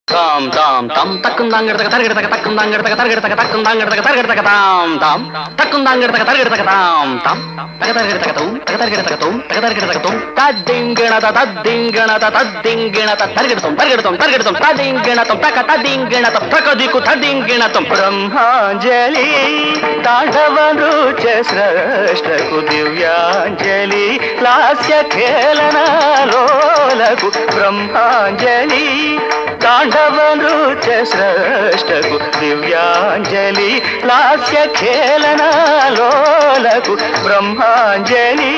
తాం తాం తం తక్కుందాంగడతక తరగడతక తక్కుందాంగడతక తరగడతక తక్కుందాంగడతక తరగడతక తాం తాం తక్కుందాంగడతక తరగడతక తాం తాం తగతరగడతక తం తగతరగడతక తం తగతరగడతక తం తద్దింగణత తద్దింగణత తద్దింగణత తరగడతం తరగడతం తరగడతం తదింగణతం తక తదింగణతం తకదికు తదింగణతం బ్రహ్మాంజలి తాండవ నృత్య స్రష్టకు దివ్యాంజలి లాస్య ఖేళనాలోలకు బ్రహ్మాంజలి తాండవ నృత్య స్రష్టకు దివ్యాంజలి లాస్య ఖేళనాలోలకు బ్రహ్మాంజలి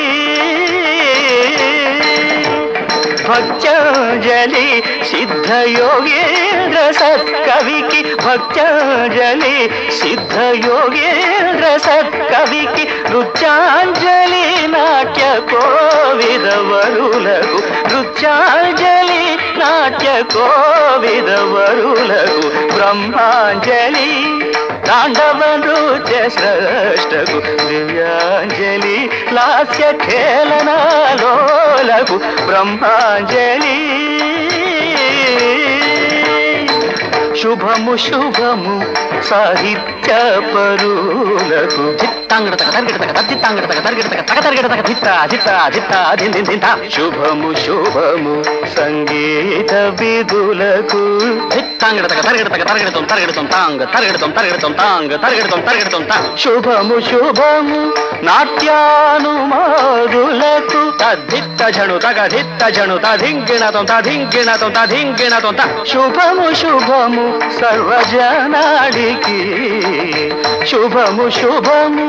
భక్త్యాంజలి సిద్ధయోగేంద్ర సత్కవికి భక్త్యాంజలి సిద్ధయోగేంద్ర సత్కవికి నృత్యాంజలి నాట్య కోవిదవరులకు నృత్యాంజలి నాట్య కోవిదవరులకు బ్రహ్మాంజలి తాండవ నృత్య స్రష్టకు దివ్యాంజలి లాస్య ఖేళనాలోలకు బ్రహ్మాంజలి శుభము శుభము సాహిత్య పరులకు జిత్తాంగడతక తరగడతక తద్దిత్తాంగడతక తరగడతక తక తరగడతక జిత్త జిత్త జిత్త దిన్ దిన్ శుభము శుభము సంగీత విధులకు జిత్తాంగడతక తరగడతక తరగడతం తరగడతం తాంగ తరగడతం తరగడతం తాంగ తరగడతం తరగడతం తా శుభము శుభము నాట్యానుమాదులకు తద్దిత్త జణు తగ దిత్త జణు తధింగిణతం తధింగిణతం తధింగిణతం త శుభము శుభము సర్వజనాడికి శుభము శుభము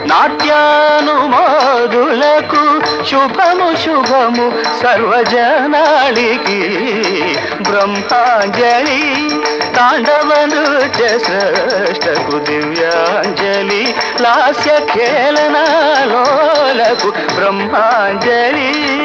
నాట్యానుమాదులకు శుభము శుభము సర్వజనాడికి బ్రహ్మాంజలి తాండవ నృత్య స్రష్టకు దివ్యాంజలి లాస్య ఖేళనాలోలకు బ్రహ్మాంజలి